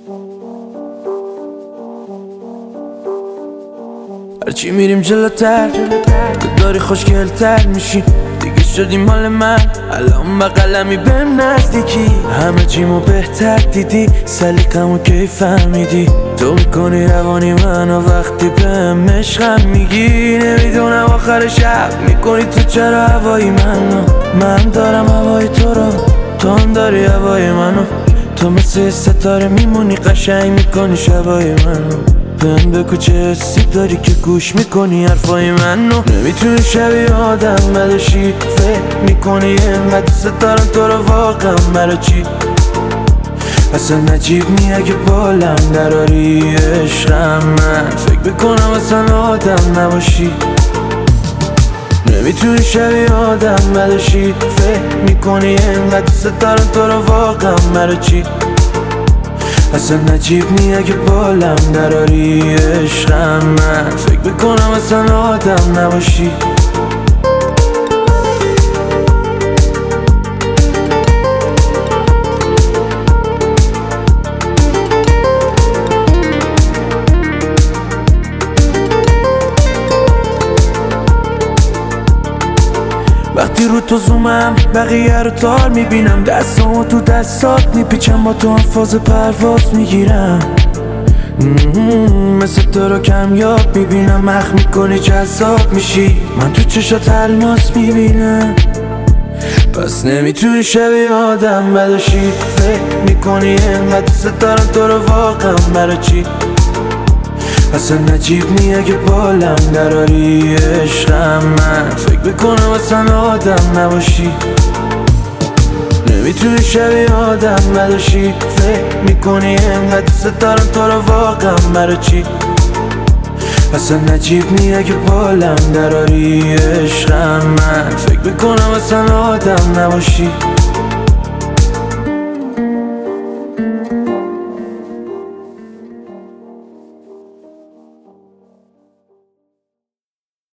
هرچی میریم جلوتر تو داری خوشگلتر میشی، دیگه شدی مال من، الان بغلمی بهم نزدیکی، همه چیمو بهتر دیدی، سلیقمو کی فهمیدی، تو میکنی روانی منو وقتی بهم عشقم میگی، نمیدونم آخر شب میکنی تو چرا هوای منو، من دارم هوای تو رو، تو هم داری هوای منو، تو مثل ستاره میمونی قشنگ میکنی شبای منو، بهم بگو چه حسی داری که گوش میکنی حرفای منو، نمیتونی شبیه آدم بدشی، فکر میکنی اینقدر دوست دارم تو رو واقعا مرا چی، اصلا نجیب نی اگه بالم دراری عشقم، من فکر میکنم اصلا آدم نباشی، نمیتونی شبیه آدم بدشی، فکر میکنی اینقدر دوست دارم تو رو واقعا مرا چی، اصلا نجیب نی اگه بالم دراری عشقم، من فکر میکنم اصلا آدم نباشی. وقتی رو تو زومم بقیه رو تار میبینم، دستامو تو دستات میپیچم، با تو هم فاز پرواز میگیرم، مثل تو رو کمیاب میبینم، مخ میکنی جذاب میشی، من تو چشات الماس میبینم، پس نمیتونی شبیه آدم بدشی، فکر میکنی اینقدر دوست دارم تو رو واقعا برا چی، اصلا نجیب نی اگه بالم دراری عشقم، من فکر میکنم اصلا آدم نباشی، نمیتونی شبیه آدم بدشی، فکر میکنی اینقدر دوست دارم تو رو واقعا برا چی، اصلا نجیب نی اگه بالم دراری عشقم، من فکر میکنم اصلا آدم نباشی.